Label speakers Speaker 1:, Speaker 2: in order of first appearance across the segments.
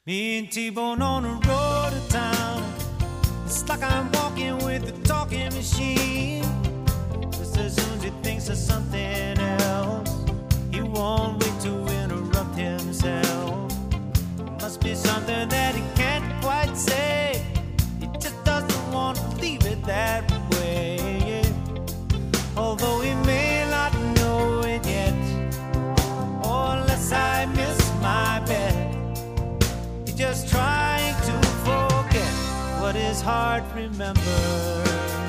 Speaker 1: Me and T-Bone on the road to town. It's like I'm walking with a talking machine. Just as soon as he thinks of something else, he won't wait to interrupt himself. It must be something that he can't quite say. He just doesn't want to leave it that way. Although he may not know it yet, or unless I miss my bet, he's just trying to forget what his heart remembers.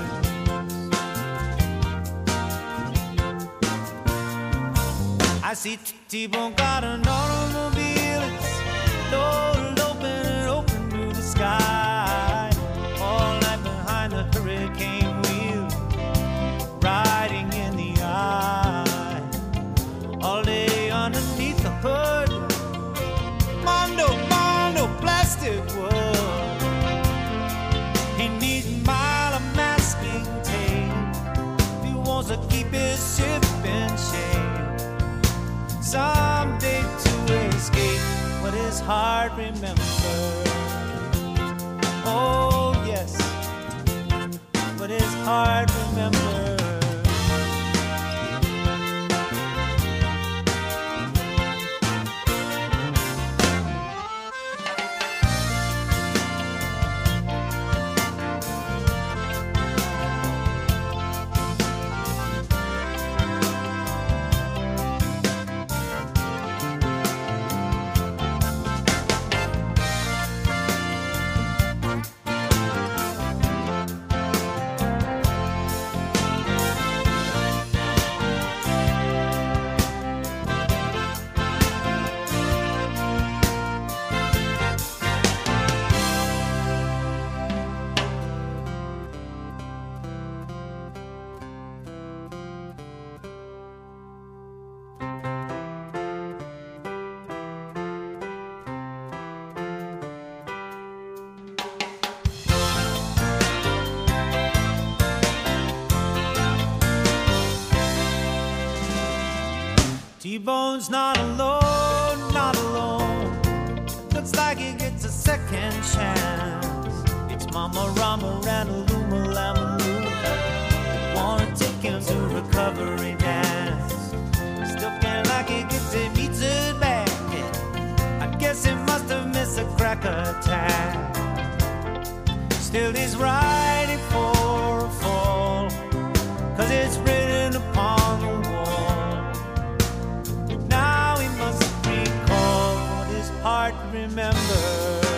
Speaker 1: I see T-Bone got an automobile. It's loaded open and open to the sky. All night behind the hurricane wheel, riding in the eye. All day underneath the hood, Mondo, plastic wood. He needs a mile of masking tape. He wants to keep his ship in shape. Someday to escape what his heart remembers. Oh yes, what his heart remembers. T-Bone's not alone, not alone. Looks like he gets a second chance. It's Mama Rama and Luma Lama Luma. Wanna take him to recovery dance. Still can't like he gets it, beats it back. I guess he must have missed a crack attack. Still he's riding for a fall, 'cause it's written upon the wall. Now he must recall what his heart remembers.